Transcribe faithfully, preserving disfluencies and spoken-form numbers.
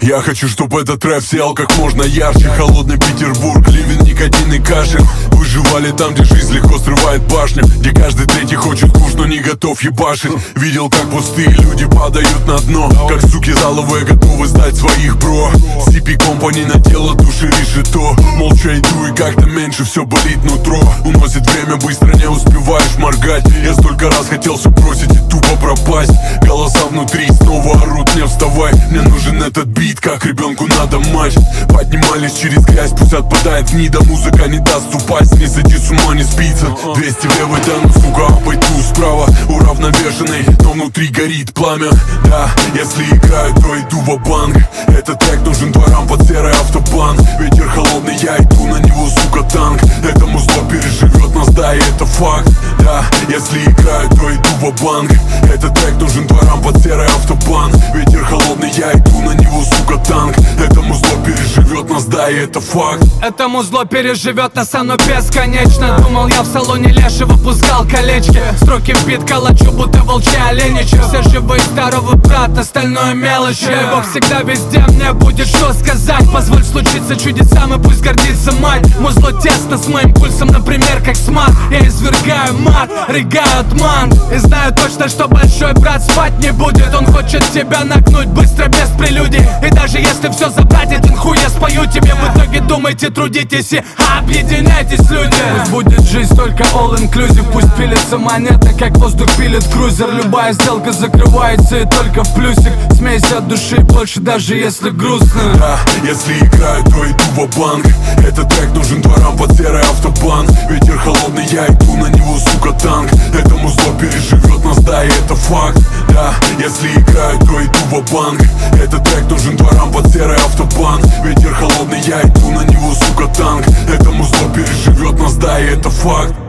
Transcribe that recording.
Я хочу, чтобы этот рэп сиял как можно ярче. Холодный Петербург, ливень, никотин и кашель. Выживали там, где жизнь легко срывает башню, где каждый третий хочет куш, но не готов ебашить. Видел, как пустые люди падают на дно, как суки заловые готовы сдать своих бро. си пи Company на тело души решето. Молча иду и как-то меньше все болит нутро. Уносит время, быстро не успеваешь моргать. Я столько раз хотел все бросить и тупо пропасть. Голоса внутри снова орут: не вставай. Мне нужен этот бит, как ребенку надо мать. Поднимались через грязь, пусть отпадает гнида. Музыка не даст упасть, не сойти с ума, не спится. Двести в левой, да ну сука, обойду справа. Уравновешенный, но внутри горит пламя. Да, если играю, то иду ва-банк. Этот трек нужен дворам под серый автобан. Ветер холодный, я иду на него, сука, танк. Это музло переживет нас, да, и это факт. Да, если играю, то иду ва-банк. Этот трек нужен дворам под серый автобан. Ветер холодный, я иду на него, сука, танк. Это музло переживет нас, да, и это факт. Это музло переживет нас, оно бесконечно. Думал, я в салоне Леши выпускал колечки. Строки в бит калачу, будто волчьи оленичи. Все живые, здоровый брат, остальное мелочи. Бог всегда везде, мне будет что сказать. Позволь случиться чудесам, и пусть гордится мать. Музло тесно с моим пульсом, например, как смат. Я извергаю мат, рыгаю от ман. И знаю точно, что большой брат спать не будет. Он хочет тебя нагнуть быстро, без прелюдий. И даже если все забрать, один хуй я спою тебе. В итоге думайте, трудитесь и объединяйтесь, люди. Пусть будет жизнь только all inclusive. Пусть пилится монета, как воздух пилит крузер. Любая сделка закрывается и только в плюсик. Смейся от души больше, даже если грустно. Да, если играю, то иду ва-банк. Этот трек нужен дворам под серый автобан. Ветер холодный, я иду на него, сука, танк. Это музло переживет нас, да, и это факт. Да, если играю, то иду ва-банк. Этот трек нужен дворам под серый автобан. Ветер холодный, я иду на него, сука, танк. Это музло переживет нас, да, и это факт.